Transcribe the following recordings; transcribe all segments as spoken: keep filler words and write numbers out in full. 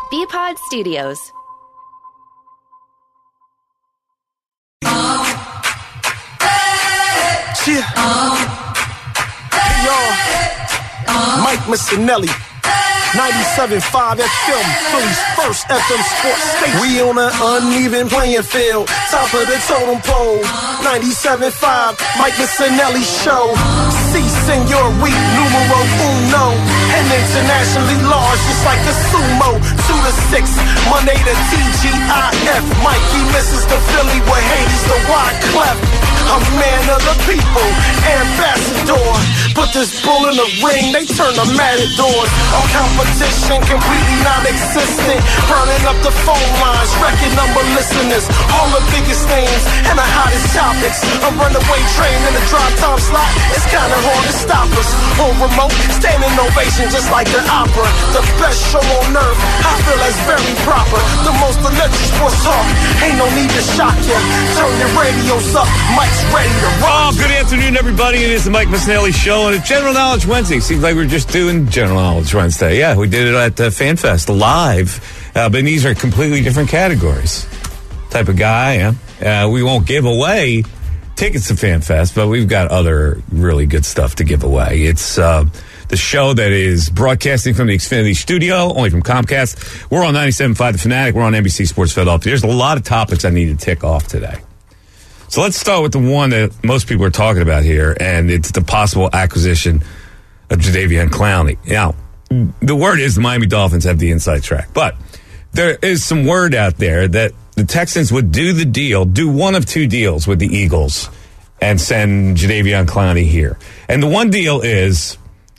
B-Pod Studios. Yeah. Hey, y'all. Mike Missinelli. ninety-seven point five F M, Philly's first F M sports station. We on an uneven playing field, top of the totem pole. ninety-seven point five, Mike Missinelli Show. Si, senor, we numero uno. And internationally large, just like the sumo. Two to six, Monday to T G I F. Mikey misses the Philly with Hades, the Wyclef. I'm man of the people, ambassador. Put this bull in the ring, they turn the matadors. All competition completely non-existent. Burning up the phone lines, record number listeners. All the biggest names and the hottest topics. A runaway train in the drive time slot. It's kinda hard to stop us. On remote, standing ovation just like the opera. The best show on earth, I feel that's very proper. The most electric sports talk, ain't no need to shock you. Turn your radios up, Mike's ready to rock. Oh, good afternoon, everybody. It is the Mike Missinelli Show, and it's General Knowledge Wednesday. Seems like we're just doing General Knowledge Wednesday. Yeah, we did it at uh, FanFest live, uh, but these are completely different categories. Type of guy, yeah. Uh, we won't give away tickets to FanFest, but we've got other really good stuff to give away. It's uh, the show that is broadcasting from the Xfinity studio, only from Comcast. We're on ninety-seven point five The Fanatic. We're on N B C Sports Philadelphia. There's a lot of topics I need to tick off today. So let's start with the one that most people are talking about here, and it's the possible acquisition of Jadeveon Clowney. Now, the word is the Miami Dolphins have the inside track, but there is some word out there that the Texans would do the deal, do one of two deals with the Eagles and send Jadeveon Clowney here. And the one deal is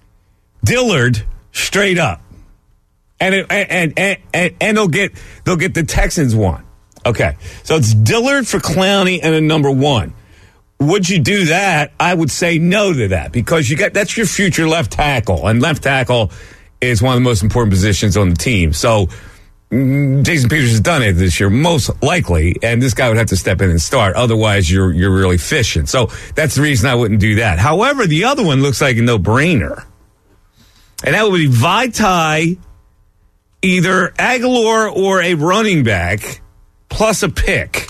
Dillard straight up. And it, and, and, and, and they'll get they'll get the Texans one. Okay, so it's Dillard for Clowney and a number one. Would you do that? I would say no to that because you got that's your future left tackle, and left tackle is one of the most important positions on the team. So mm, Jason Peters has done it this year, most likely, and this guy would have to step in and start. Otherwise, you're you're really fishing. So that's the reason I wouldn't do that. However, the other one looks like a no-brainer, and that would be Vaitai, either Aguilar or a running back, plus a pick.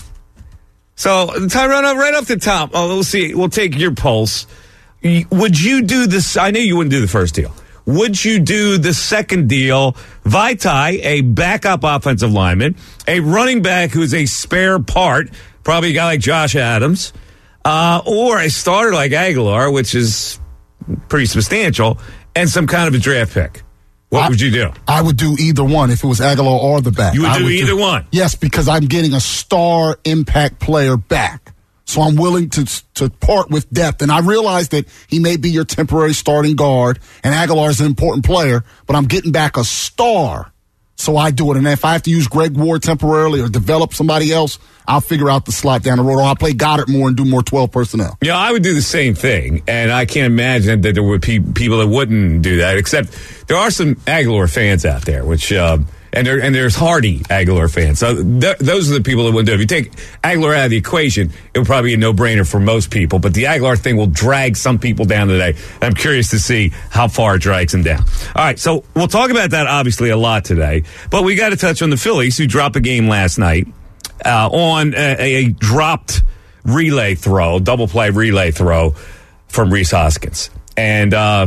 So, Tyrone, right off the top, oh, we'll see. We'll take your pulse. Would you do this? I knew you wouldn't do the first deal. Would you do the second deal? Vaitai, a backup offensive lineman, a running back who's a spare part, probably a guy like Josh Adams, uh, or a starter like Aguilar, which is pretty substantial, and some kind of a draft pick. What I, would you do? I would do either one if it was Aguilar or the back. You would I do would either do, one? Yes, because I'm getting a star impact player back. So I'm willing to to part with depth. And I realize that he may be your temporary starting guard, and Aguilar is an important player, but I'm getting back a star. So I do it. And if I have to use Greg Ward temporarily or develop somebody else, I'll figure out the slot down the road, or I'll play Goddard more and do more twelve personnel. Yeah, I would do the same thing, and I can't imagine that there would be people that wouldn't do that, except there are some Aguilar fans out there, which, uh, and, there, and there's hardy Aguilar fans. So th- those are the people that wouldn't do it. If you take Aguilar out of the equation, it would probably be a no-brainer for most people, but the Aguilar thing will drag some people down today. I'm curious to see how far it drags them down. All right, so we'll talk about that, obviously, a lot today, but we got to touch on the Phillies, who dropped a game last night. Uh, on a, a dropped relay throw, double play relay throw from Rhys Hoskins. And, uh,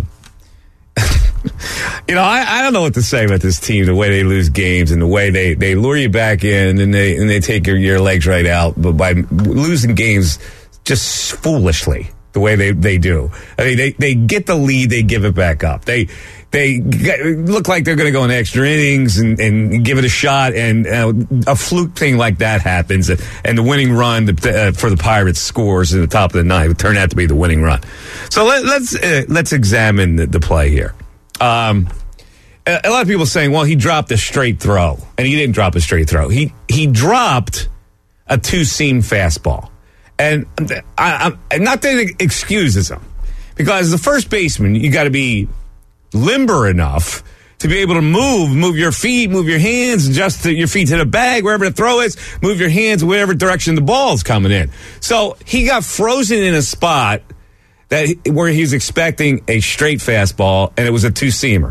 you know, I, I don't know what to say about this team, the way they lose games and the way they, they lure you back in and they and they take your, your legs right out, but by losing games just foolishly, the way they, they do. I mean, they, they get the lead, they give it back up. They they get, look like they're going to go in extra innings and, and give it a shot, and uh, a fluke thing like that happens, and the winning run uh, for the Pirates scores in the top of the ninth. It turned out to be the winning run. So let, let's uh, let's examine the, the play here. Um, a, a lot of people saying, well, he dropped a straight throw, and he didn't drop a straight throw. He he dropped a two-seam fastball. And I, I'm not that it excuses him, because as the first baseman, you got to be limber enough to be able to move, move your feet, move your hands, adjust your feet to the bag, wherever the throw is, move your hands whatever direction the ball is coming in. So he got frozen in a spot that where he was expecting a straight fastball, and it was a two-seamer.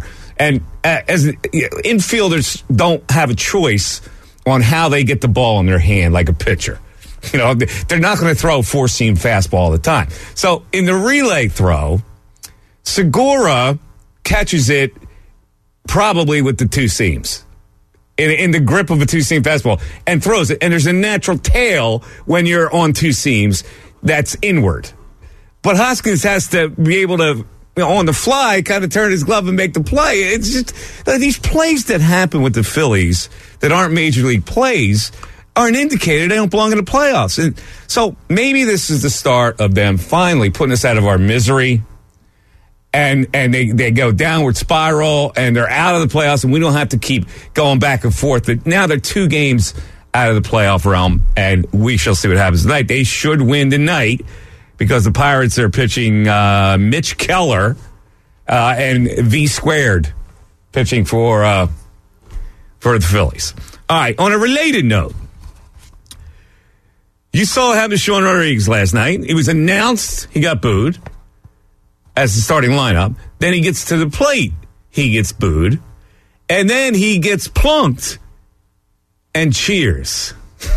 And uh, as you know, infielders don't have a choice on how they get the ball in their hand like a pitcher. You know, they're not going to throw a four-seam fastball all the time. So in the relay throw, Segura catches it probably with the two seams. In, in the grip of a two-seam fastball and throws it. And there's a natural tail when you're on two seams that's inward. But Hoskins has to be able to, you know, on the fly, kind of turn his glove and make the play. It's just like these plays that happen with the Phillies that aren't major league plays are an indicator they don't belong in the playoffs. And so maybe this is the start of them finally putting us out of our misery. And and they, they go downward spiral, and they're out of the playoffs, and we don't have to keep going back and forth. But now they're two games out of the playoff realm, and we shall see what happens tonight. They should win tonight because the Pirates are pitching uh, Mitch Keller uh, and V Squared pitching for uh, for the Phillies. All right, on a related note, you saw what happened to Sean Rodriguez last night. It was announced he got booed as the starting lineup. Then he gets to the plate. He gets booed. And then he gets plunked and cheers.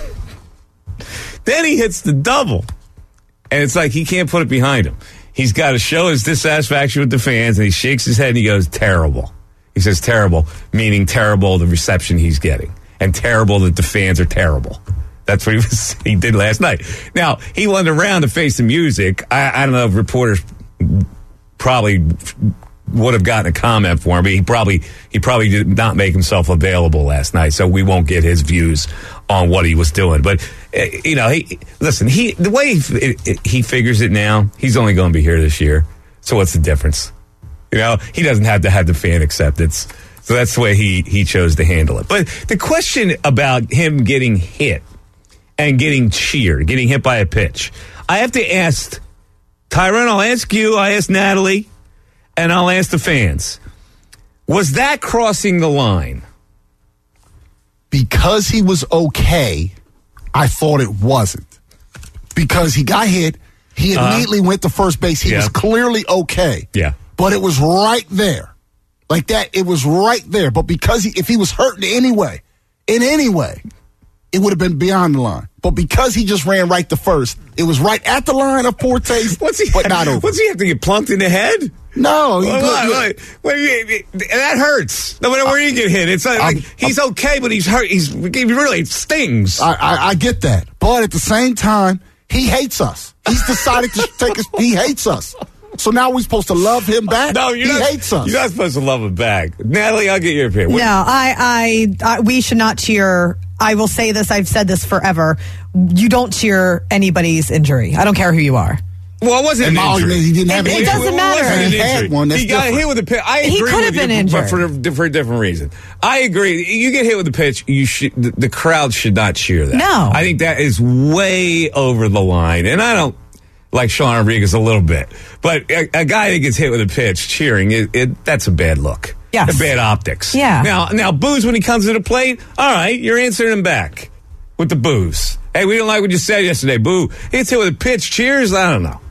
Then he hits the double. And it's like he can't put it behind him. He's got to show his dissatisfaction with the fans, and he shakes his head and he goes, terrible. He says terrible, meaning terrible the reception he's getting, and terrible that the fans are terrible. That's what he was, he did last night. Now, he went around to face the music. I, I don't know if reporters probably would have gotten a comment for him, but he probably he probably did not make himself available last night, so we won't get his views on what he was doing. But uh, you know, he listen. He the way he, it, it, he figures it now, he's only going to be here this year. So what's the difference? You know, he doesn't have to have the fan acceptance. So that's the way he he chose to handle it. But the question about him getting hit and getting cheered, getting hit by a pitch, I have to ask. Tyron, I'll ask you, I ask Natalie, and I'll ask the fans. Was that crossing the line? Because he was okay, I thought it wasn't. Because he got hit, he immediately uh, went to first base. He yeah. was clearly okay. Yeah. But it was right there. Like that, it was right there. But because he, if he was hurt in any way, in any way, it would have been beyond the line. But because he just ran right to first, it was right at the line of poor taste, what's he, but not over. What's he have to get plunked in the head? No. He well, wait, wait, wait, wait, that hurts. No matter where you get hit. It's like, like he's okay, but he's hurt. He's he really stings. I, I, I get that. But at the same time, he hates us. He's decided to take us. He hates us. So now we're supposed to love him back? No, you're he not, hates us. You're not supposed to love him back. Natalie, I'll get your opinion. What? No, I, I, I, we should not cheer. I will say this. I've said this forever. You don't cheer anybody's injury. I don't care who you are. Well, it wasn't an injury. He didn't have it, an it doesn't it matter. Wasn't an he had one. That's he got different. hit with a pitch. I he agree could with have you, been injured. but for a, for a different reason. I agree. You get hit with a pitch, you should, the, the crowd should not cheer that. No. I think that is way over the line. And I don't like Sean Rodriguez a little bit. But a, a guy that gets hit with a pitch cheering, it, it, that's a bad look. Yes. A bad optics. Yeah. Now, now, boos when he comes to the plate, all right, you're answering him back with the boos. Hey, we don't like what you said yesterday. Boo. He gets hit with a pitch. Cheers? I don't know.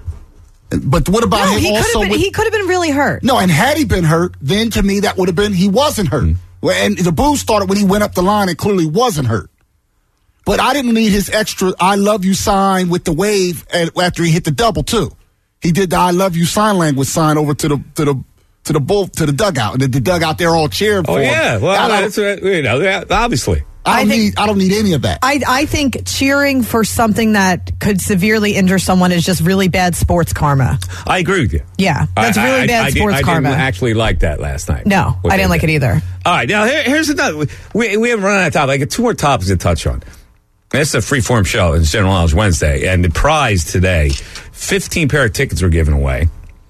But what about no, him he also? Been, with, he could have been really hurt. No, and had he been hurt, then to me that would have been he wasn't hurt. Mm-hmm. And the boo started when he went up the line and clearly wasn't hurt. But I didn't need his extra I love you sign with the wave after he hit the double, too. He did the I love you sign language sign over to the to the to the bull to the dugout. And the, the dugout there all cheering oh, for him. Oh yeah, well that's what, you know, yeah, obviously. I don't I think, need I don't need any of that. I I think cheering for something that could severely injure someone is just really bad sports karma. I agree with you. Yeah, that's I, really I, bad I, sports I did, karma. I didn't actually like that last night. No, I didn't like did. it either. All right, now here, here's another. We we haven't run out of time. I got two more topics to touch on. This is a freeform show. It's General Knowledge Wednesday, and the prize today, fifteen pair of tickets were given away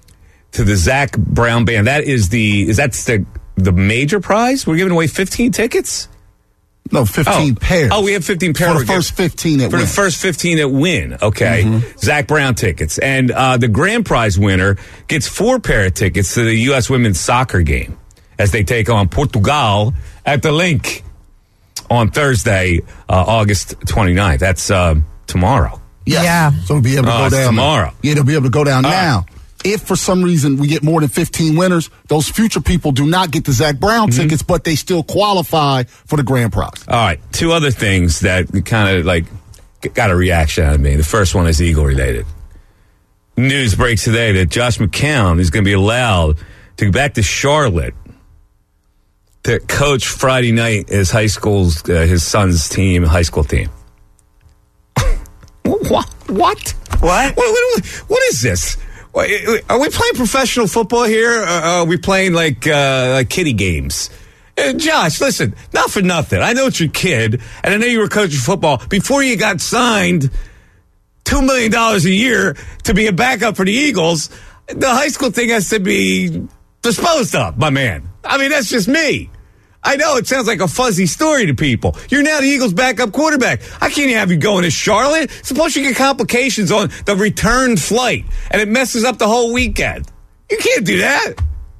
to the Zach Brown Band. That is the is that the the major prize? We're giving away fifteen tickets. No, fifteen oh. pairs. Oh, we have fifteen pairs. For the first fifteen that For win. the first fifteen that win. Okay. Mm-hmm. Zach Brown tickets. And uh, the grand prize winner gets four pair of tickets to the U S women's soccer game as they take on Portugal at the Link on Thursday, uh, August twenty-ninth. That's uh, tomorrow. Yes. Yeah. So we'll be able to Oh, go it's down. tomorrow. Yeah, they'll be able to go down All now. right. if for some reason we get more than fifteen winners, those future people do not get the Zach Brown mm-hmm. tickets, but they still qualify for the grand prize. All right, two other things that kind of like got a reaction out of me. The first one is Eagle related. News breaks today that Josh McCown is going to be allowed to go back to Charlotte to coach Friday night his high school's uh, his son's team, high school team. What? What? What? What, what? What is this? Are we playing professional football here? Or are we playing like uh, like kiddie games? Uh, Josh, listen, not for nothing. I know it's your kid, and I know you were coaching football before you got signed two million dollars a year to be a backup for the Eagles. The high school thing has to be disposed of, my man. I mean, that's just me. I know it sounds like a fuzzy story to people. You're now the Eagles' backup quarterback. I can't have you going to Charlotte. Suppose you get complications on the return flight, and it messes up the whole weekend. You can't do that.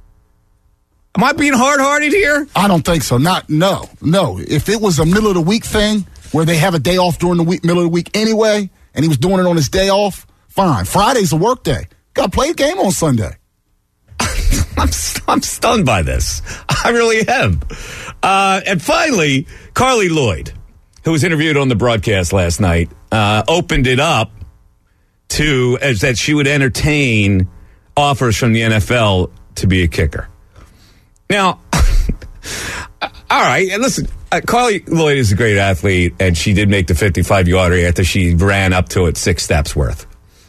Am I being hard-hearted here? I don't think so. Not no, no. If it was a middle of the week thing where they have a day off during the week, middle of the week anyway, and he was doing it on his day off, fine. Friday's a work day. Got to play a game on Sunday. I'm, I'm stunned by this. I really am. Uh, and finally, Carly Lloyd, who was interviewed on the broadcast last night, uh, opened it up to as that she would entertain offers from the N F L to be a kicker. Now, all right, and listen, uh, Carly Lloyd is a great athlete, and she did make the fifty-five-yarder after she ran up to it six steps worth.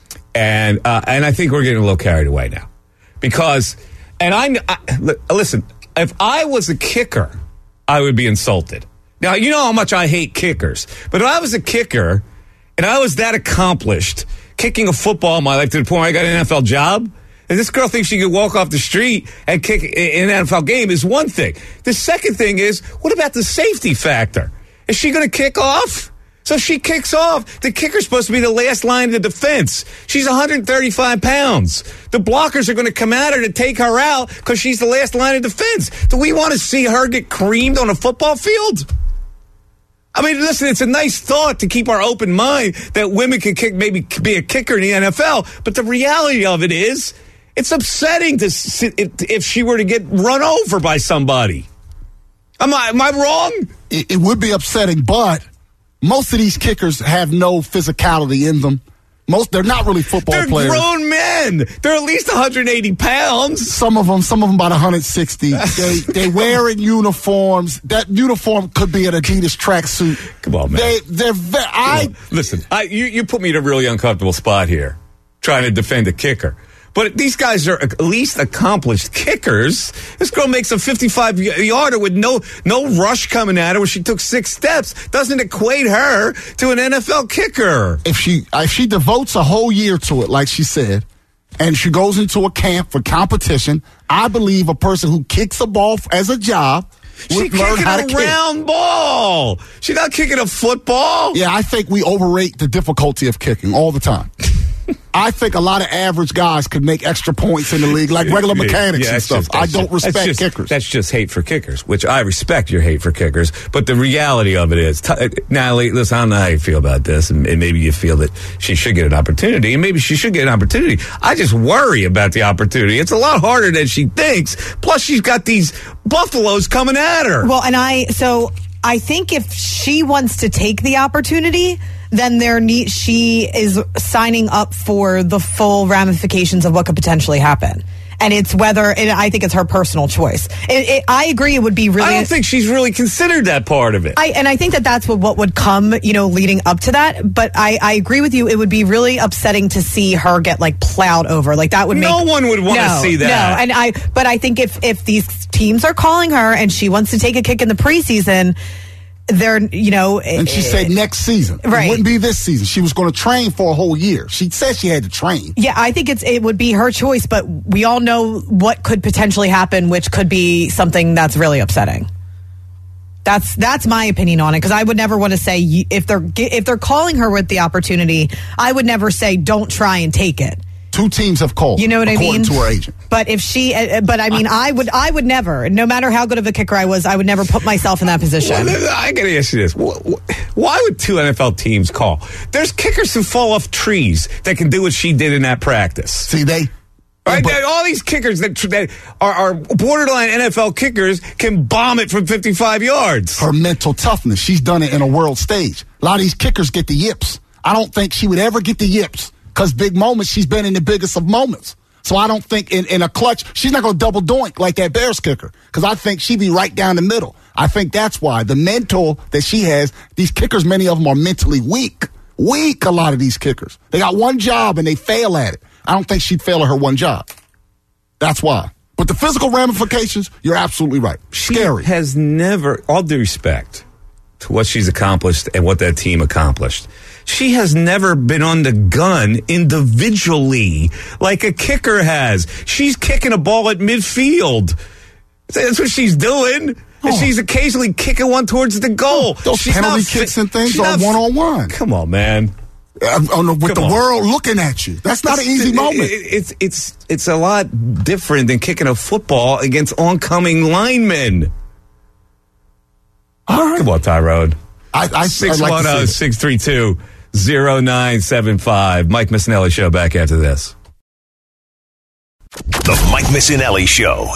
And uh, and I think we're getting a little carried away now. Because, and I, I, listen, if I was a kicker, I would be insulted. Now, you know how much I hate kickers. But if I was a kicker, and I was that accomplished, kicking a football in my life to the point where I got an N F L job, and this girl thinks she could walk off the street and kick in an N F L game is one thing. The second thing is, what about the safety factor? Is she going to kick off? So if she kicks off, the kicker's supposed to be the last line of defense. She's one hundred thirty-five pounds. The blockers are going to come at her to take her out because she's the last line of defense. Do we want to see her get creamed on a football field? I mean, listen, it's a nice thought to keep our open mind that women can kick, maybe be a kicker in the N F L. But the reality of it is, it's upsetting to sit, if she were to get run over by somebody. Am I, am I wrong? It, it would be upsetting, but most of these kickers have no physicality in them. Most they're not really football they're players. They're grown men. They're at least one hundred eighty pounds. Some of them, some of them about one hundred sixty. they they wearing uniforms. That uniform could be an Adidas tracksuit. Come on, man. They they're very. I listen. I you you put me in a really uncomfortable spot here, trying to defend a kicker. But these guys are at least accomplished kickers. This girl makes a fifty-five-yarder with no no rush coming at her where she took six steps. Doesn't equate her to an N F L kicker. If she if she devotes a whole year to it, like she said, and she goes into a camp for competition, I believe a person who kicks a ball as a job She's learn kicking how a to round kick. ball. She's not kicking a football. Yeah, I think we overrate the difficulty of kicking all the time. I think a lot of average guys could make extra points in the league, like regular mechanics yeah, and stuff. Just, I don't just, respect that's just, kickers. That's just hate for kickers, which I respect your hate for kickers. But the reality of it is, t- Natalie, listen, I don't know how you feel about this, and, and maybe you feel that she should get an opportunity, and maybe she should get an opportunity. I just worry about the opportunity. It's a lot harder than she thinks. Plus, she's got these buffaloes coming at her. Well, and I, so I think if she wants to take the opportunity, then there need, she is signing up for the full ramifications of what could potentially happen. And it's whether, and I think it's her personal choice. It, it, I agree it would be really... I don't think she's really considered that part of it. I, and I think that that's what, what would come, you know, leading up to that. But I, I agree with you. It would be really upsetting to see her get, like, plowed over. Like, that would make... No one would want to no, see that. No, and I, but I think if, if these teams are calling her and she wants to take a kick in the preseason... They're, you know... And she said next season. Right. It wouldn't be this season. She was going to train for a whole year. She said she had to train. Yeah, I think it's it would be her choice, but we all know what could potentially happen, which could be something that's really upsetting. That's that's my opinion on it, because I would never want to say, if they're if they're calling her with the opportunity, I would never say, don't try and take it. Two teams have called. You know what I mean? According to her agent. But if she, uh, but I mean, I would, I would never, no matter how good of a kicker I was, I would never put myself in that position. Well, I got to ask you this: why would two N F L teams call? There's kickers who fall off trees that can do what she did in that practice. See, they Right? but- All these kickers that, that are, are borderline N F L kickers can bomb it from fifty-five yards. Her mental toughness. She's done it in a world stage. A lot of these kickers get the yips. I don't think she would ever get the yips because big moments, she's been in the biggest of moments. So I don't think in, in a clutch, she's not going to double doink like that Bears kicker because I think she'd be right down the middle. I think that's why the mental that she has, these kickers, many of them are mentally weak. Weak, a lot of these kickers. They got one job and they fail at it. I don't think she'd fail at her one job. That's why. But the physical ramifications, you're absolutely right. Scary. She has never, all due respect to what she's accomplished and what that team accomplished, she has never been on the gun individually like a kicker has. She's kicking a ball at midfield. That's what she's doing. And Oh. she's occasionally kicking one towards the goal. Oh, those She's penalty not fi- kicks and things she's are not- one-on-one. Come on, man. Uh, oh, no, with Come the on. world looking at you. That's not an easy It- moment. it- it's it's it's a lot different than kicking a football against oncoming linemen. All right. Come on, Tyrone. I, I, six I'd like one to zero, see it. six three two, zero nine seven five. Mike Missinelli Show back after this. The Mike Missinelli Show.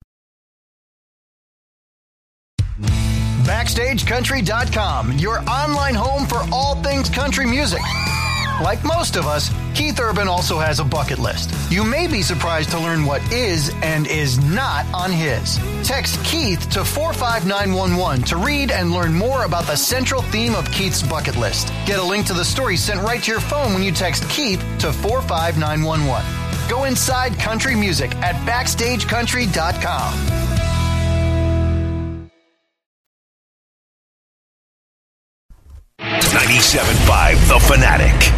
Backstage Country dot com, your online home for all things country music. Like most of us, Keith Urban also has a bucket list. You may be surprised to learn what is and is not on his. Text Keith to four five nine one one to read and learn more about the central theme of Keith's bucket list. Get a link to the story sent right to your phone when you text Keith to four five nine one one. Go inside country music at Backstage Country dot com. ninety-seven point five The Fanatic.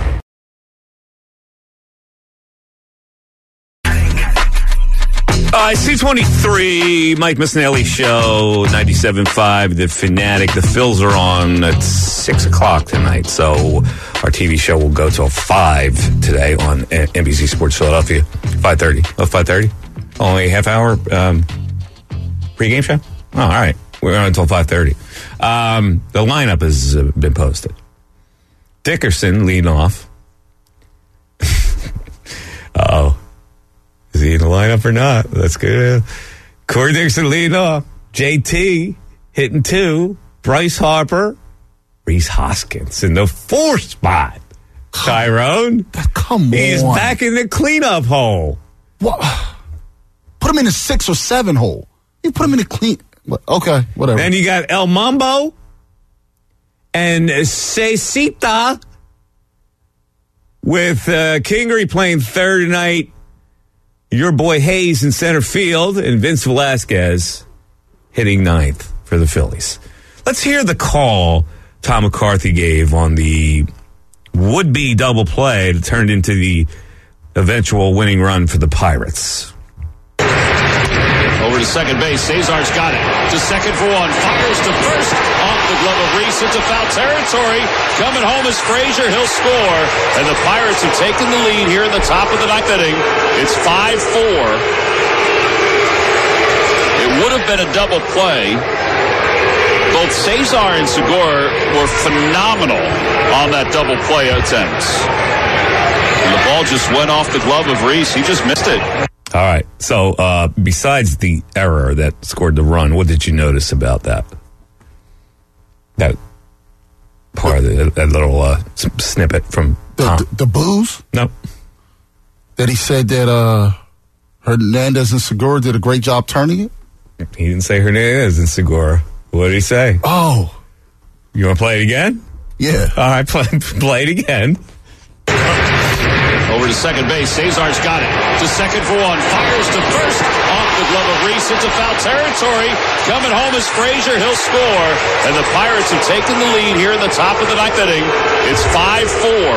Uh, C twenty-three, Mike Missinelli Show, ninety-seven point five The Fanatic. The Phils are on at six o'clock tonight, so our T V show will go till five today on N B C Sports Philadelphia. five thirty. Oh, five thirty? Only a half hour um, pregame show? Oh, all right. We're on until five thirty. Um, the lineup has uh, been posted. Dickerson leading off. Uh-oh. Is he in the lineup or not? That's good. Corey Dixon leading off. J T hitting two. Bryce Harper. Reese Hoskins in the four spot. Tyrone. Come He's on. back in the cleanup hole. What? Put him in a six or seven hole. You put him in a clean. what- Okay, whatever. Then you got El Mambo and Cecita with uh, Kingery playing third tonight. Your boy Hayes in center field and Vince Velasquez hitting ninth for the Phillies. Let's hear the call Tom McCarthy gave on the would-be double play that turned into the eventual winning run for the Pirates. Over to second base. Cesar's got it. To second for one. Fires to first. Off the glove of Reese into foul territory. Coming home is Frazier. He'll score. And the Pirates have taken the lead here in the top of the ninth inning. It's five four. It would have been a double play. Both Cesar and Segura were phenomenal on that double play attempt. And the ball just went off the glove of Reese. He just missed it. All right. So, uh, besides the error that scored the run, what did you notice about that? That part of the, that little uh, s- snippet from the, Tom? the, the booze No. that he said that uh, Hernandez and Segura did a great job turning it. He didn't say Hernandez and Segura. What did he say? Oh, You want to play it again? yeah. All right, play, play it again. Over to second base. Cesar's got it. To second for one. Fires to first. Off the glove of Reese into foul territory. Coming home is Frazier. He'll score. And the Pirates have taken the lead here in the top of the ninth inning. It's five four.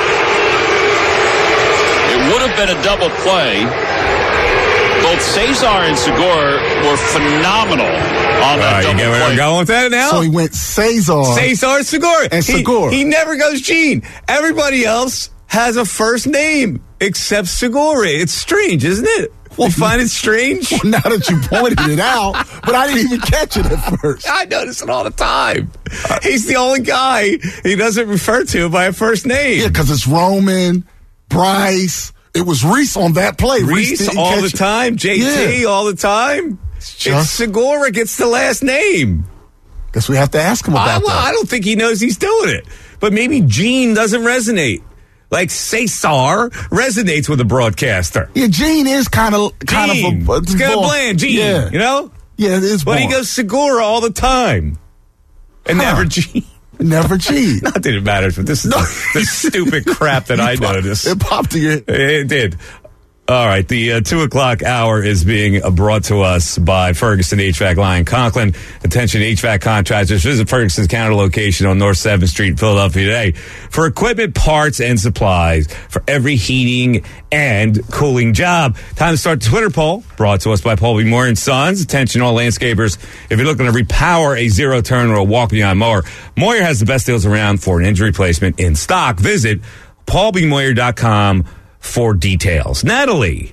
It would have been a double play. Both Cesar and Segura were phenomenal on All that right, you double get where play. I'm going with that now? So he went Cesar. Cesar Segura. And He- Segura. He, never goes Gene. Everybody else has a first name except Segura. It's strange, isn't it? You find it strange? Now that you pointed it out, but I didn't even catch it at first. I notice it all the time. He's the only guy he doesn't refer to by a first name. Yeah, because it's Roman, Bryce, It was Reese on that play. Reese, didn't all catch the it. time. J T Yeah. all the time. Just- It's Segura gets the last name. Guess we have to ask him I, about well, I that. don't think he knows he's doing it. But maybe Gene doesn't resonate. Like Cesar resonates with a broadcaster. Yeah, Gene is kind of kind Gene. of a It's kind of bland, Gene. Yeah, You know? yeah, it is. But he boring. goes Segura all the time. And Huh. never Gene. Never Gene. Not that it matters, but this is the, the stupid crap that I noticed. It popped to you. It did. All right, the uh, two o'clock hour is being uh, brought to us by Ferguson H V A C Lyon Conklin. Attention H V A C contractors, visit Ferguson's counter location on North seventh Street in Philadelphia today for equipment, parts, and supplies for every heating and cooling job. Time to start the Twitter poll, brought to us by Paul B. Moore and Sons. Attention all landscapers, if you're looking to repower a zero-turn or a walk-beyond mower, Moyer has the best deals around for an engine replacement in stock. Visit paul b moyer dot com for details. Natalie.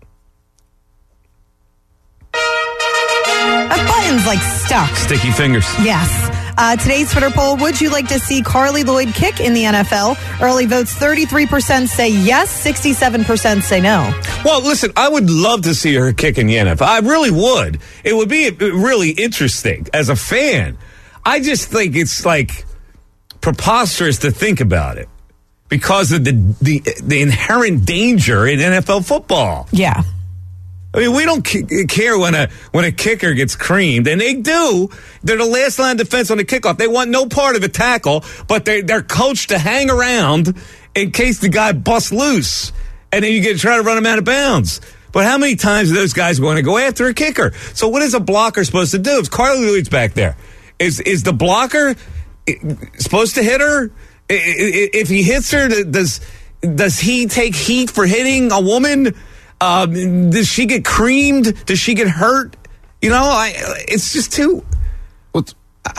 That button's like stuck. Sticky fingers. Yes. Uh, today's Twitter poll, would you like to see Carly Lloyd kick in the N F L? Early votes, thirty-three percent say yes, sixty-seven percent say no. Well, listen, I would love to see her kick in the N F L. I really would. It would be really interesting as a fan. I just think it's like preposterous to think about it because of the the, the inherent danger in N F L football. Yeah. I mean, we don't c- care when a when a kicker gets creamed, and they do. They're the last line of defense on the kickoff. They want no part of a tackle, but they they're coached to hang around in case the guy busts loose, and then you get to try to run him out of bounds. But how many times are those guys going to go after a kicker? So what is a blocker supposed to do? If Carly Lloyd's back there, is is the blocker supposed to hit her? If he hits her, does does he take heat for hitting a woman? Um, does she get creamed? Does she get hurt? You know, I. It's just too. But,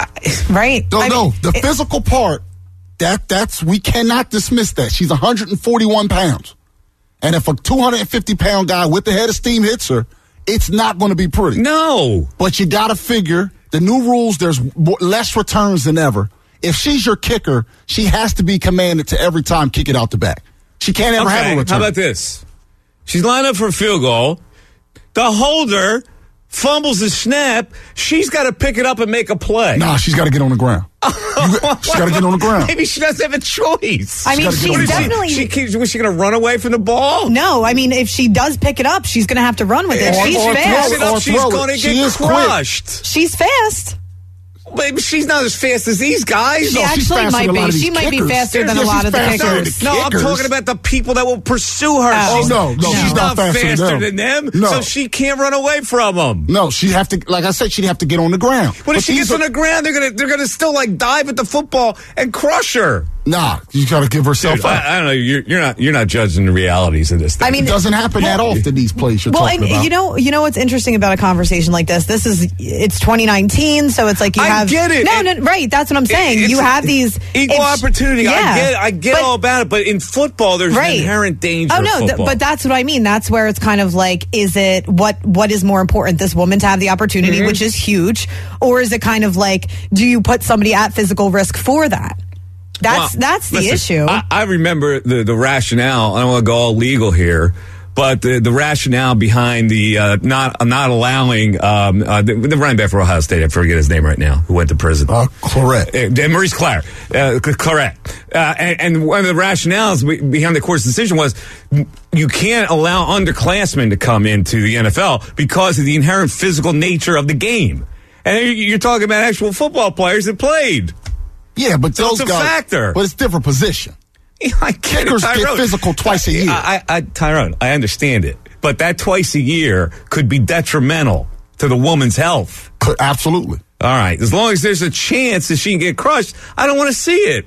Right. no, I no, mean, the it- physical part. That that's we cannot dismiss that. She's one hundred forty-one pounds, and if a two hundred fifty pound guy with the head of steam hits her, it's not going to be pretty. No. But you got to figure the new rules. There's more, less returns than ever. If she's your kicker, she has to be commanded to every time kick it out the back. She can't ever have a Okay, return. how about this? She's lined up for a field goal. The holder fumbles the snap. She's got to pick it up and make a play. Nah, she's got to get on the ground. You got- she's got to get on the ground. Maybe she doesn't have a choice. I mean, gotta get she's on the ground. definitely. She, keeps, was she going to run away from the ball? No, I mean, if she does pick it up, she's going to have to run with it. If She's she or picks fast. it up, Or she's throw it. going to She get is quick. crushed. She's fast. Maybe she's not as fast as these guys. She No, she's actually faster might than a lot be. of these She might be kickers. faster than Yeah, a lot she's of the faster than kickers. the No, I'm kickers. talking about the people that will pursue her. Oh, she's no, no, she's she's not, not faster faster than than them. them, No. so she can't run away from them. No, she have to. Like I said, she'd have to get on the ground. But if she these gets on are- the ground, they're gonna they're gonna still like dive at the football and crush her. nah, you got to give herself Dude, up. I, I don't know. You're, you're not you're not judging the realities of this thing. I mean, It doesn't happen that often. These plays you're Well, talking and about. you know, you know what's interesting about a conversation like this? This is it's twenty nineteen, so it's like you I have. get it. No, It- no, right. That's what I'm saying. It's You have these equal if- opportunity. I yeah, get I get but- all about it, but in football, there's Right. an inherent danger. Oh of no, th- football. but that's what I mean. That's where it's kind of like, is it what what is more important? This woman to have the opportunity, Mm-hmm. which is huge, or is it kind of like, do you put somebody at physical risk for that? That's Well, that's the listen, issue. I, I remember the, the rationale. I don't want to go all legal here, but the, the rationale behind the uh, not not allowing um, uh, the, the running back for Ohio State. I forget his name right now. Who went to prison? Uh, correct. Uh, Maurice Clare, uh, c- correct. Uh, and, and one of the rationales be- behind the court's decision was you can't allow underclassmen to come into the N F L because of the inherent physical nature of the game. And you- you're talking about actual football players that played. Yeah, but So those it's a guys. factor. But it's different position. I get Kickers it, get Tyrone. physical twice a year. I, I, I, Tyrone, I understand it, but that twice a year could be detrimental to the woman's health. Could- Absolutely. All right, as long as there's a chance that she can get crushed, I don't want to see it.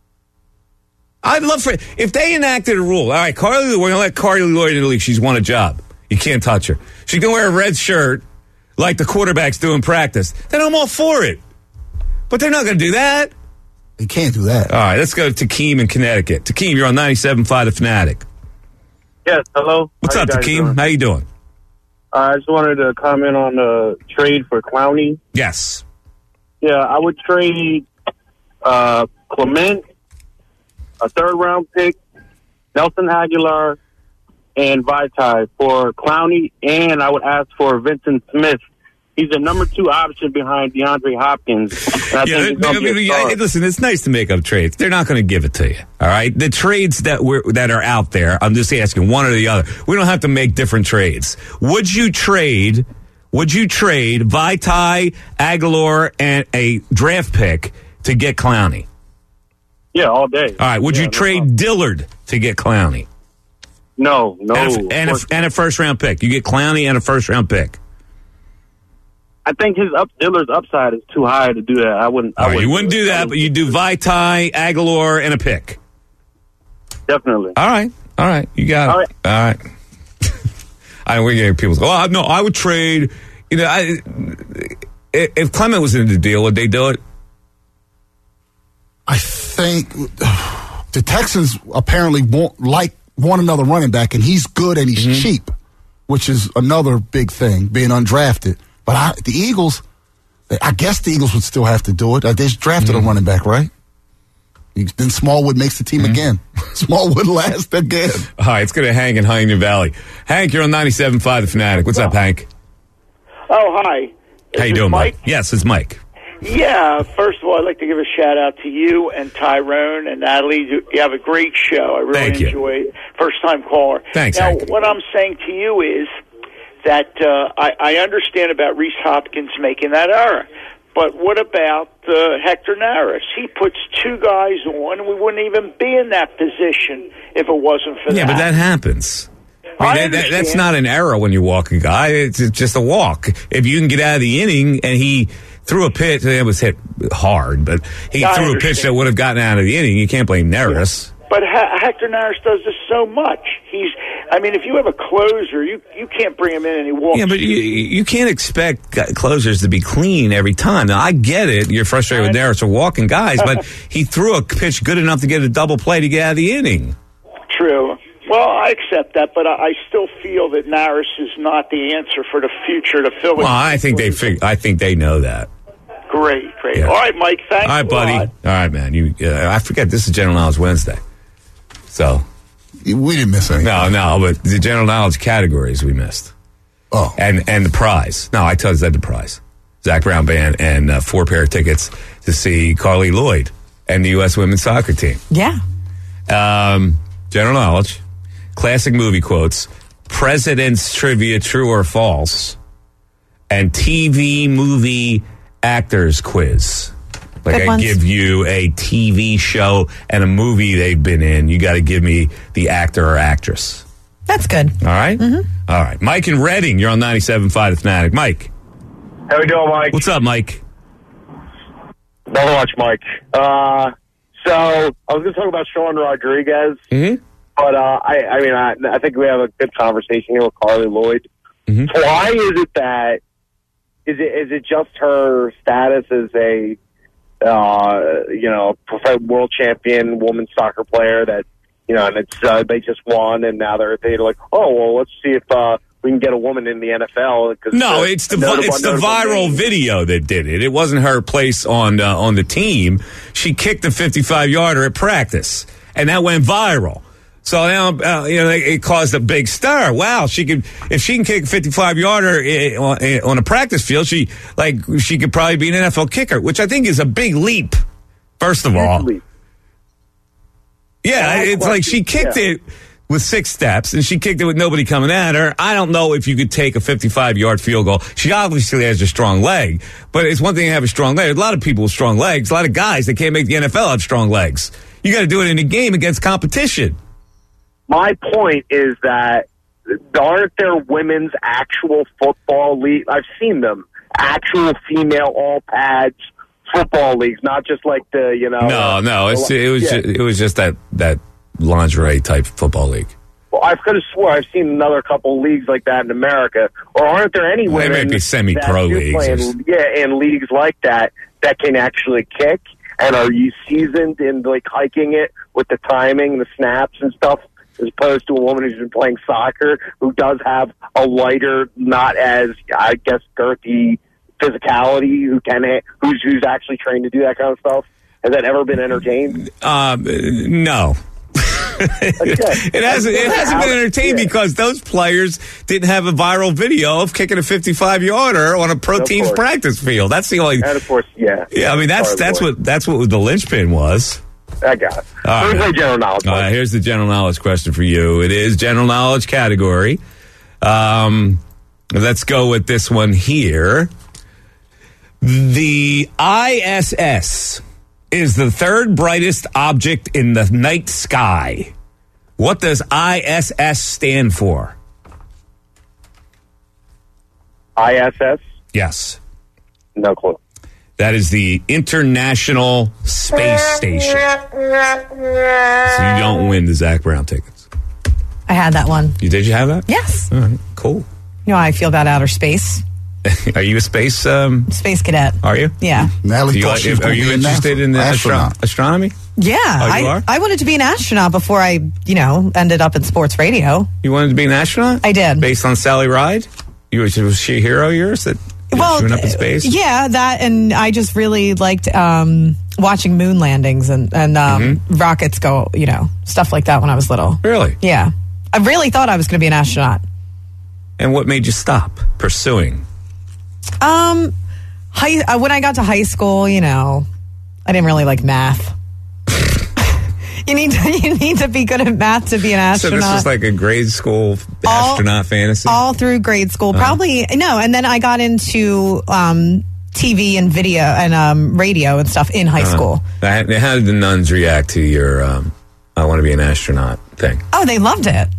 I'd love for if they enacted a rule. All right, Carly, we're gonna let Carly Lloyd in the league. She's won a job. You can't touch her. She can wear a red shirt like the quarterbacks do in practice. Then I'm all for it. But they're not going to do that. They can't do that. All right, let's go to Takeem in Connecticut. Takeem, you're on ninety-seven point five The Fanatic. Yes, hello. What's How up, you guys Takeem? doing? How you doing? Uh, I just wanted to comment on the trade for Clowney. Yes. Yeah, I would trade uh, Clement, a third round pick, Nelson Aguilar, and Vitae for Clowney, and I would ask for Vincent Smith. He's the number two option behind DeAndre Hopkins. And I Yeah, think he's gonna I be a mean, star. I- listen, it's nice to make up trades. They're not going to give it to you. All right, the trades that we're that are out there. I'm just asking one or the other. We don't have to make different trades. Would you trade? Would you trade Vitae, Aguilar, and a draft pick to get Clowney? Yeah, all day. All right. Would Yeah, you no trade problem. Dillard to get Clowney? No, no. And a, and, a, and a first round pick. You get Clowney and a first round pick. I think his up Dillard's upside is too high to do that. I wouldn't. I All right, you wouldn't wouldn't do that, but you do Vitae, Aguilar, and a pick. Definitely. All right. All right. You got All it. All right. I we're getting people. Oh no, I would trade. You know, I, if Clement was in the deal, would they do it? I think the Texans apparently want like want another running back, and he's good and he's Mm-hmm. cheap, which is another big thing, being undrafted. But I, the Eagles, I guess the Eagles would still have to do it. Uh, They just drafted Mm-hmm. a running back, right? Then Smallwood makes the team Mm-hmm. again. Smallwood last again. All right, it's going to hang in Huntington Valley. Hank, you're on ninety-seven point five The Fanatic. What's up, Hank? Oh, hi. How you Is doing, this Mike? Yes, it's Mike. Yeah, first of all, I'd like to give a shout out to you and Tyrone and Natalie. You you have a great show. I really Thank you. enjoy it. First time caller. Thanks, Now, Hank. what I'm saying to you is that uh, I, I understand about Reese Hopkins making that error. But what about uh, Hector Naris? He puts two guys on, and we wouldn't even be in that position if it wasn't for Yeah, that. but that happens. I I mean, that, that, that's understand. not an error when you walk a guy. It's it's just a walk. If you can get out of the inning and he threw a pitch, it was hit hard, but he I threw a pitch understand. that would have gotten out of the inning. You can't blame Neris. But H- Hector Naris does this so much. He's, I mean, if you have a closer, you you can't bring him in and he walks. Yeah, but you, you can't expect gu- closers to be clean every time. Now, I get it. You're frustrated with Neris for walking guys, but he threw a pitch good enough to get a double play to get out of the inning. True. Well, I accept that, but I, I still feel that Naris is not the answer for the future to fill. Well, I think they fig- I think they know that. Great, great. Yeah. All right, Mike. Thanks. All right, a buddy. lot. All right, man. You, uh, I forget this is General Knowledge Wednesday, so We didn't miss anything. no, no. But the general knowledge categories we missed, Oh, and and the prize. No, I told you that the prize. Zach Brown Band and uh, four pair of tickets to see Carly Lloyd and the U S women's soccer team. Yeah. Um, general knowledge, classic movie quotes, president's trivia, true or false, and T V movie actors quiz. Like Good I ones. give you a T V show and a movie they've been in. You got to give me the actor or actress. That's good. All right? Mm-hmm. All right. Mike in Reading, you're on ninety-seven point five The Fanatic. Mike. How we doing, Mike? What's up, Mike? Not much, Mike. Uh, so I was going to talk about Sean Rodriguez, Mm-hmm. but uh, I, I mean, I, I think we have a good conversation here with Carly Lloyd. Mhm. Why is it that is it is it just her status as a uh, you know prof- world champion women's soccer player that you know and it's uh, they just won and now they're they're like, oh well, let's see if uh, we can get a woman in the N F L. Cause No, uh, it's the notable- it's the notable viral name. video that did it. It wasn't her place on uh, on the team. She kicked a fifty-five yarder at practice, and that went viral. So now, uh, you know, it caused a big stir. Wow, she could if she can kick a fifty-five yarder on, on a practice field, she like she could probably be an N F L kicker, which I think is a big leap. First of all, Huge leap. yeah, I it's like she kicked yeah. it with six steps, and she kicked it with nobody coming at her. I don't know if you could take a fifty-five-yard field goal. She obviously has a strong leg, but it's one thing to have a strong leg. A lot of people with strong legs, a lot of guys that can't make the N F L have strong legs. You got to do it in a game against competition. My point is that aren't there women's actual football league? I've seen them. Actual female all pads football leagues, not just like the, you know. No, no, it's, it was Yeah. just, it was just that that lingerie type football league. Well, I could have swore I've seen another couple leagues like that in America. Or aren't there any Well, there women might be semi-pro that do leagues play or in, s- yeah, in leagues like that that can actually kick? And are you seasoned in like hiking it with the timing, the snaps and stuff? As opposed to a woman who's been playing soccer, who does have a lighter, not as I guess girthy physicality, who can who's who's actually trained to do that kind of stuff. Has that ever been entertained? Um, no. it hasn't. It hasn't been entertaining yeah. because those players didn't have a viral video of kicking a fifty-five yarder on a pro team's practice field. That's the only. And of course, yeah. Yeah, I mean that's that's what that's what the linchpin was. I got it. All Here's right. my general knowledge. All right, here's the general knowledge question for you. It is general knowledge category. Um, let's go with this one here. The I S S is the third brightest object in the night sky. What does I S S stand for? I S S? Yes. No clue. That is the International Space Station. So you don't win the Zach Brown tickets. I had that one. You did you have that? Yes. All right, cool. You know how I feel about outer space. Are you a space um, space cadet? Are you? Yeah. Natalie you thought like, she was are gonna you be a interested NASA in the astronaut. astro- astronomy? Yeah. Oh, you I, are? I wanted to be an astronaut before I, you know, ended up in sports radio. You wanted to be an astronaut? I did. Based on Sally Ride? You was, was she a hero of yours that well, she went up in space? Yeah, that, and I just really liked um, watching moon landings and, and um, Mm-hmm. rockets go, you know, stuff like that when I was little. Really? Yeah. I really thought I was going to be an astronaut. And what made you stop pursuing? Um, high, uh, when I got to high school, you know, I didn't really like math. you need to you need to be good at math to be an astronaut. So this was like a grade school all, astronaut fantasy? All through grade school. Uh-huh. Probably, no. And then I got into um, T V and video and um, radio and stuff in high uh-huh. school. How did the nuns react to your um, I want to be an astronaut thing? Oh, they loved it.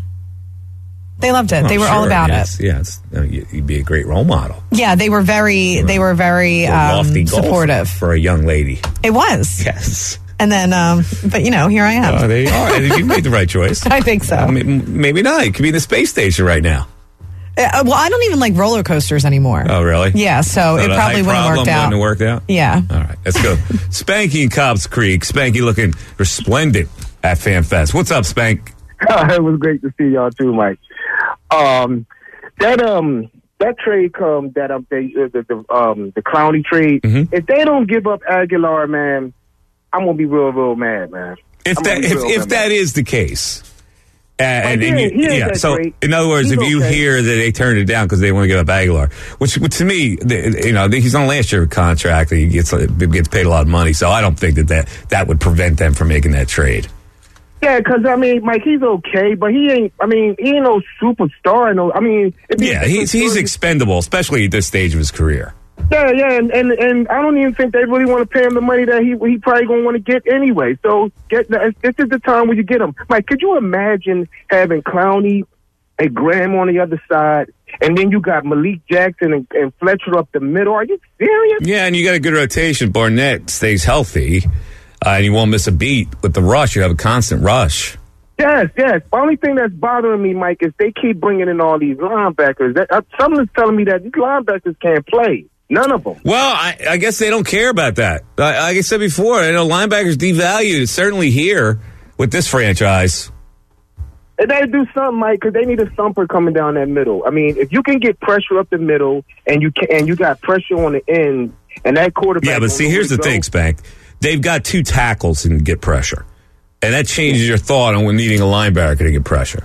They loved it. Oh, they were sure. all about yes, it. Yes, you'd be a great role model. Yeah, they were very, they were very um, supportive for a young lady. It was. Yes. And then, um, but you know, here I am. Oh, there you are. You made the right choice. I think so. Uh, maybe not. You could be in the space station right now. Uh, well, I don't even like roller coasters anymore. Oh, really? Yeah, so, so it probably wouldn't have worked out. Wouldn't have worked out? Yeah. All right, let's go. Spanky in Cobbs Creek. Spanky looking resplendent at FanFest. What's up, Spank? It was great to see y'all too, Mike. Um, that um that trade come that um they uh, the, the um the Clowney trade. Mm-hmm. If they don't give up Aguilar, man, I'm gonna be real real mad, man. If I'm that if, if mad, that man. is the case, uh, and, he and ain't- you, he ain't yeah. that So great. in other words, He's if you okay. hear that they turned it down because they want to give up Aguilar, which, which to me, the, you know, he's on last year contract, he gets gets paid a lot of money, so I don't think that that, that would prevent them from making that trade. Yeah, because I mean, Mike, he's okay, but he ain't. I mean, he ain't no superstar. No, I mean, it'd be Yeah, a he's he's story. expendable, especially at this stage of his career. Yeah, yeah, and, and and I don't even think they really want to pay him the money that he he probably gonna want to get anyway. So get this is the time when you get him. Mike, could you imagine having Clowney and Graham on the other side, and then you got Malik Jackson and, and Fletcher up the middle? Are you serious? Yeah, and you got a good rotation. Barnett stays healthy, uh, and you won't miss a beat with the rush. You have a constant rush. Yes, yes. The only thing that's bothering me, Mike, is they keep bringing in all these linebackers. That, uh, something's telling me that these linebackers can't play. None of them. Well, I, I guess they don't care about that. Like I said before, I know linebackers devalued, certainly here with this franchise. And they do something, Mike, because they need a thumper coming down that middle. I mean, if you can get pressure up the middle and you can, and you got pressure on the end, and that quarterback. Yeah, but see, here's the thing, Spank. They've got two tackles and get pressure, and that changes your thought on when needing a linebacker to get pressure.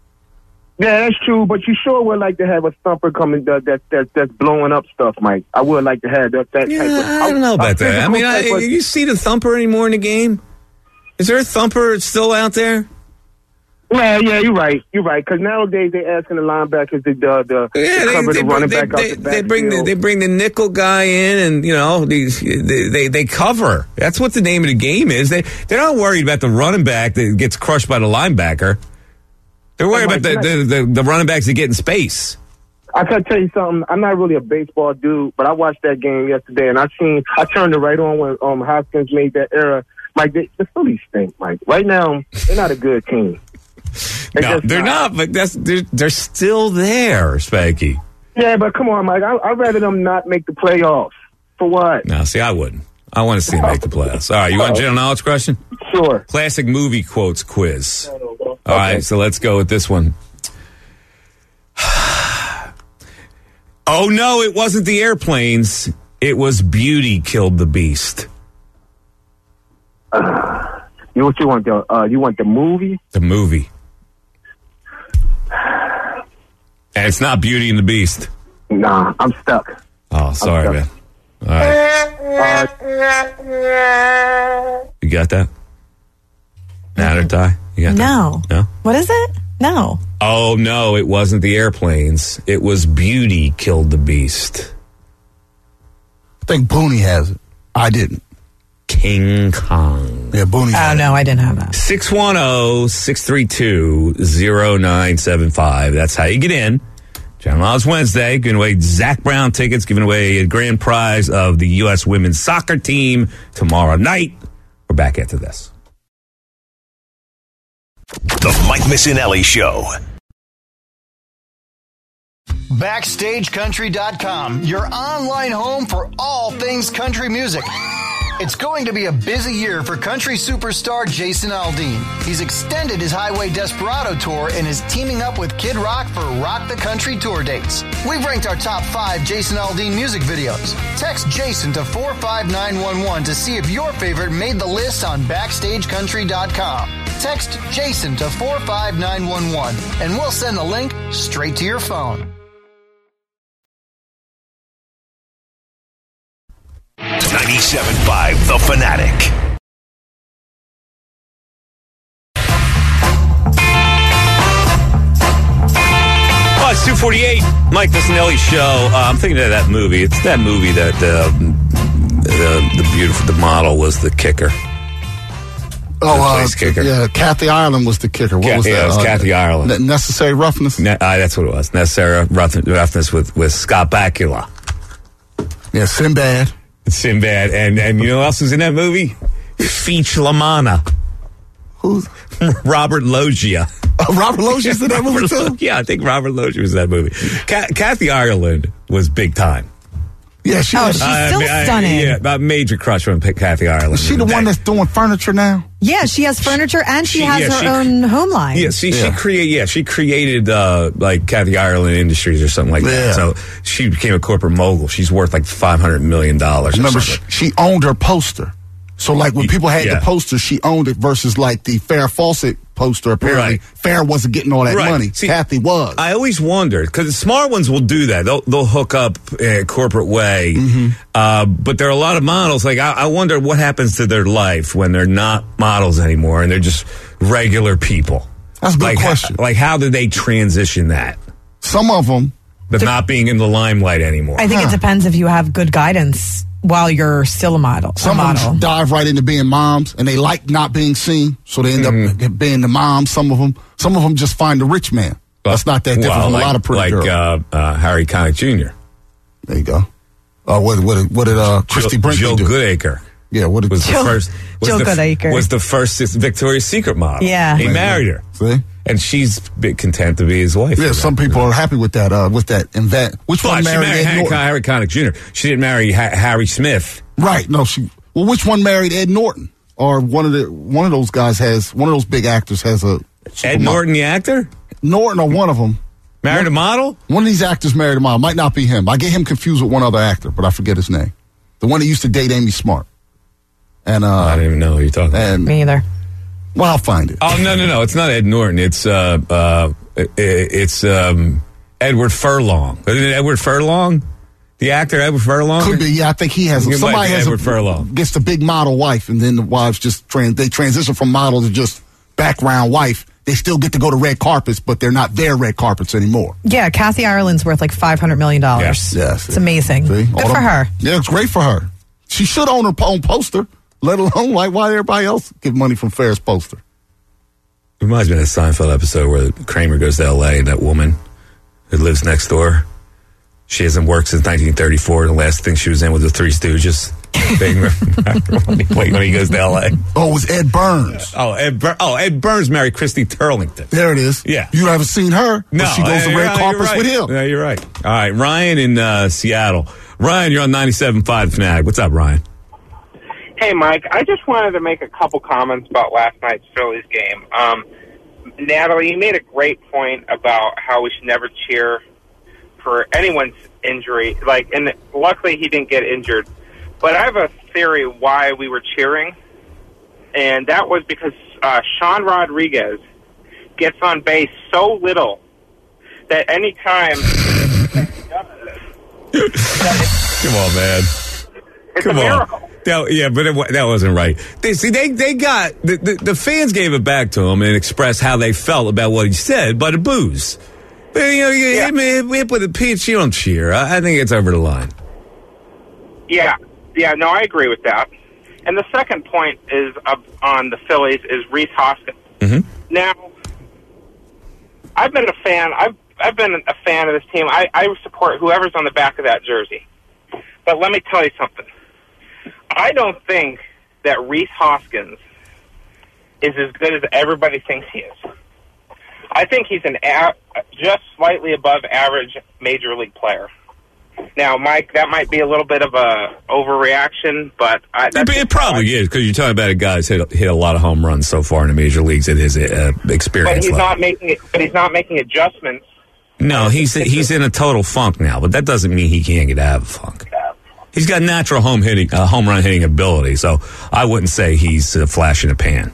Yeah, that's true, but you sure would like to have a thumper coming that that, that that's blowing up stuff, Mike. I would like to have that. that Yeah, type of, I don't know about that. I mean, I, type of- you see the thumper anymore in the game? Is there a thumper still out there? Yeah, yeah, you're right. You're right. Because nowadays they're asking the linebackers to, uh, the, Yeah, to they, cover they, the running they, back they, out the they bring the, backfield. they bring the nickel guy in, and you know these they, they they cover. That's what the name of the game is. They they're not worried about the running back that gets crushed by the linebacker. They're worried Oh, my about the, God. the, the, the running backs that get in space. I gotta tell you something. I'm not really a baseball dude, but I watched that game yesterday, and I seen I turned it right on when um, Hoskins made that error. Mike, they, the Phillies stink, Mike. Right now, they're not a good team. They're No, just they're not, but that's they're, they're still there, Spanky. Yeah, but come on, Mike. I, I'd rather them not make the playoffs. For what? No, see, I wouldn't. I want to see them make the playoffs. All right, you want a general knowledge question? Sure. Classic movie quotes quiz. All right, so let's go with this one. Oh, no, it wasn't the airplanes. It was Beauty killed the Beast. Uh, You what you want the uh, you want the movie? The movie. And it's not Beauty and the Beast. Nah, I'm stuck. Oh, sorry, I'm man. stuck. All right. Uh, You got that? Nat or die? You got No. that? No? What is it? No. Oh, no, it wasn't the airplanes. It was Beauty Killed the Beast. I think Booney has it. I didn't. King Kong. Yeah, Booney. Oh, no, I didn't have that. six one zero, six three two, zero nine seven five. That's how you get in. General Knowledge Wednesday, giving away Zach Brown tickets, giving away a grand prize of the U S women's soccer team tomorrow night. We're back after this. The Mike Missinelli Show. Backstage Country dot com, your online home for all things country music. It's going to be a busy year for country superstar Jason Aldean. He's extended his Highway Desperado tour and is teaming up with Kid Rock for Rock the Country tour dates. We've ranked our top five Jason Aldean music videos. Text Jason to four five nine one one to see if your favorite made the list on Backstage Country dot com. Text Jason to four five nine one one and we'll send the link straight to your phone. ninety-seven point five The Fanatic. Oh, it's two forty-eight. Mike Missinelli Show. Uh, I'm thinking of that movie. It's that movie that uh, the, the beautiful, the model was the kicker. Oh, The uh, place kicker. yeah, Kathy Ireland was the kicker. What Ca- was yeah, that? it was Uh, Kathy Ireland. Ne- Necessary Roughness? Ne- uh, that's what it was. Necessary rough- roughness with, with Scott Bakula. Yeah, Sinbad. Sinbad. And, and you know who else was in that movie? Feech Lamana. Who's? Robert Loggia. Uh, Robert Loggia's in that movie, too? Yeah, I think Robert Loggia was in that movie. Ca- Kathy Ireland was big time. Yeah, she Oh, was. she's I still mean, I- stunning. yeah, a major crush on P- Kathy Ireland. Is she the one that's doing furniture now? Yeah, she has furniture and she, She- has yeah, her she- own home line. Yeah, see, Yeah. she created. Yeah, she created uh, like Kathy Ireland Industries or something like Yeah. that. So she became a corporate mogul. She's worth like five hundred million dollars. Remember, she, she owned her poster. So, like, when people had Yeah. the poster, she owned it versus, like, the Farrah Fawcett poster. Apparently, Right. Farrah wasn't getting all that Right. money. See, Kathy was. I always wondered because the smart ones will do that. They'll they'll hook up a corporate way, Mm-hmm. uh, but there are a lot of models. Like I, I wonder what happens to their life when they're not models anymore and they're just regular people. That's a good like, question. How, like how do they transition that? Some of them. But not being in the limelight anymore. I think Huh. it depends if you have good guidance while you're still a model. A Some of model. them dive right into being moms, and they like not being seen, so they end Mm-hmm. up being the mom. Some of them, some of them just find the rich man. That's not that different Well, from like, a lot of pretty like girls. uh, uh, Harry Connick Junior There you go. Uh, what, what, did- what did uh, Christy Jill, Brinkley Jill do? Goodacre. Yeah, what did Was the Jill- first was Jill the, Goodacre. was the first Victoria's Secret model. Yeah. he Right, married her. See? And she's been content to be his wife. Yeah, for some that. people are happy with that. Uh, with that invent. Which But one she married married Ed Harry, Norton? Harry Connick Junior She didn't marry ha- Harry Smith. Right. No, she. Well, which one married Ed Norton? Or one of the one of those guys has one of those big actors has a Ed Norton, the actor, Norton or one of them married a model. One of these actors married a model. Might not be him. I get him confused with one other actor, but I forget his name. The one that used to date Amy Smart. And uh, I don't even know who you're talking about. and Me either. well, I'll find it. Oh no, no, no! It's not Ed Norton. It's uh, uh, it, it's um, Edward Furlong. Isn't it Edward Furlong? The actor Edward Furlong. Could be. Yeah, I think he has. It might Somebody be has Edward a, Furlong. gets the big model wife, and then the wives just trans. They transition from model to just background wife. They still get to go to red carpets, but they're not their red carpets anymore. Yeah, Kathy Ireland's worth like five hundred million dollars. Yes. Yes, It's amazing. See? Good All for them- her. Yeah, it's great for her. She should own her own poster, let alone like why everybody else give money from Ferris poster. Reminds me of that Seinfeld episode where Kramer goes to L A and that woman who lives next door. She hasn't worked since nineteen thirty-four. The last thing she was in was the Three Stooges. thing when, he, when he goes to L A. Oh, it was Ed Burns. Oh, Ed, Bur- oh, Ed Burns married Christy Turlington. There it is. Yeah. You haven't seen her, No, but she goes to you're red right, carpets you're right. with him. Yeah, you're right. All right, Ryan in uh, Seattle. Ryan, you're on ninety-seven point five Fanatic. What's up, Ryan? Hey, Mike. I just wanted to make a couple comments about last night's Phillies game. Um, Natalie, you made a great point about how we should never cheer for anyone's injury. Like, and luckily he didn't get injured. But I have a theory why we were cheering. and that was because uh, Sean Rodriguez gets on base so little that any time. Come on, man. It's Come a on. miracle. That, yeah, but it, wa- that wasn't right. They see they they got the, the the fans gave it back to him and expressed how they felt about what he said by the booze. But you know, you Yeah. hit me with a pitch, you don't cheer. I, I think it's over the line. Yeah, yeah, no, I agree with that. And the second point is up on the Phillies is Rhys Hoskins. Mm-hmm. Now, I've been a fan. I've I've been a fan of this team. I, I support whoever's on the back of that jersey. But let me tell you something. I don't think that Rhys Hoskins is as good as everybody thinks he is. I think he's an a- just slightly above average major league player. Now, Mike, that might be a little bit of a overreaction, but I, It, it probably is because you're talking about a guy who's hit, hit a lot of home runs so far in the major leagues at his uh, experience But he's level. not making it. But he's not making adjustments. No, he's he's in a total funk now, but that doesn't mean he can't get out of a funk. He's got natural home hitting, uh, home run hitting ability, so I wouldn't say he's a flash in a pan.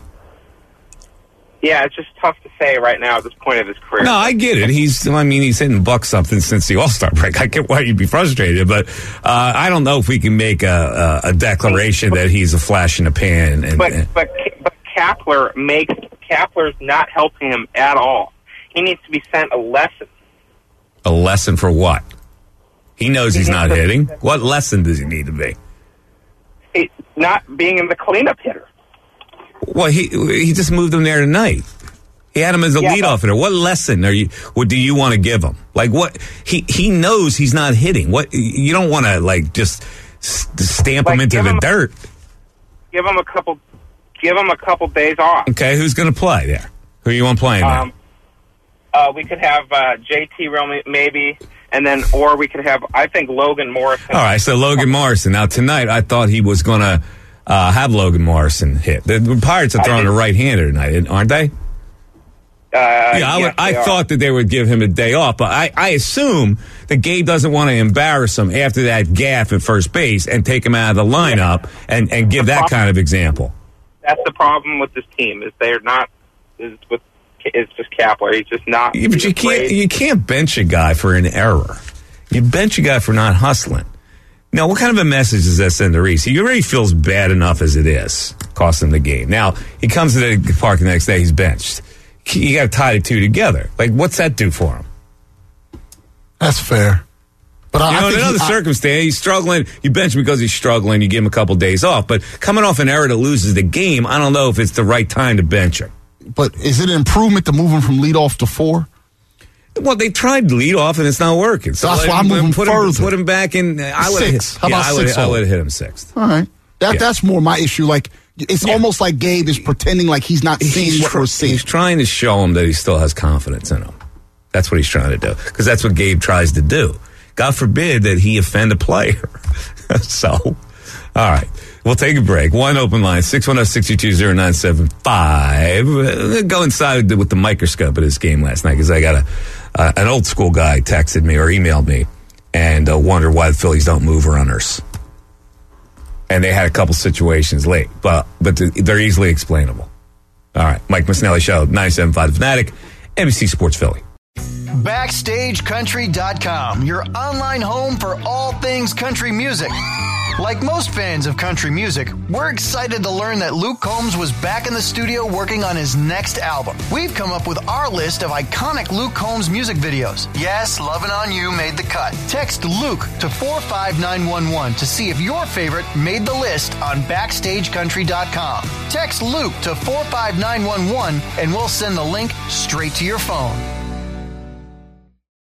Yeah, it's just tough to say right now at this point of his career. No, I get it. He's, I mean, he's hitting buck something since the All-Star break. I get why you'd be frustrated, but uh, I don't know if we can make a, a, a declaration that he's a flash in the pan. And, But and, but but Kapler makes Kapler's not helping him at all. He needs to be sent a lesson. a lesson for what? He knows he's He not needs to- hitting. What lesson does he need to be? He, not being in the cleanup hitter. Well, he he just moved him there tonight. He had him as a Yeah, leadoff hitter. What lesson are you? What do you want to give him? Like what? He he knows he's not hitting. What you don't want to like just s- stamp him Like, into give the him- dirt. Give him a couple. Give him a couple days off. Okay, who's going to play there? Who you want playing there? Um, uh, we could have uh, J T Realmuto maybe, and then or we could have I think Logan Morrison. All right, so Logan Morrison. Now tonight, I thought he was going to uh, have Logan Morrison hit. The, the Pirates are I throwing did- a right-hander tonight, aren't they? Uh, Yeah, I, would, yes, I they are. thought that they would give him a day off, but I, I assume that Gabe doesn't want to embarrass him after that gaffe at first base and take him out of the lineup and, and give that kind of example. That's the problem with this team is they're not. Is with it's just Kapler. He's just not. Yeah, but he's you can't afraid. you can't bench a guy for an error. You bench a guy for not hustling. Now, what kind of a message does that send to Reese? He already feels bad enough as it is, costing the game. Now, he comes to the park the next day, he's benched. You got to tie the two together. Like, what's that do for him? That's fair. But I, You know, I in think another he, I- circumstance, he's struggling. You bench him because he's struggling. You give him a couple days off. But coming off an error that loses the game, I don't know if it's the right time to bench him. but is it an improvement to move him from leadoff to four? Well, they tried lead off and it's not working. So That's let why I'm him- moving put him, further. put him back in. I would Six. How yeah, about I would, six I over? would have hit him sixth. All right. That Yeah. That's more my issue. Like, it's almost like Gabe is pretending like he's not seeing He's, what tr- we're seeing. he's trying to show him that he still has confidence in him. That's what he's trying to do. Because that's what Gabe tries to do. God forbid that he offend a player. So, all right. We'll take a break. One open line, six one zero, six two zero, nine seven five. Uh, Go inside with the microscope at his game last night because I got a uh, an old school guy texted me or emailed me and uh, wondered why the Phillies don't move runners. And they had a couple situations late, but but they're easily explainable. All right. Mike Missinelli Show, ninety-seven point five The Fanatic, N B C Sports Philly. Backstage Country dot com, your online home for all things country music. Like most fans of country music, we're excited to learn that Luke Combs was back in the studio working on his next album. We've come up with our list of iconic Luke Combs music videos. Yes, Lovin' On You made the cut. Text Luke to four five nine one one to see if your favorite made the list on Backstage Country dot com. Text Luke to four five nine one one and we'll send the link straight to your phone.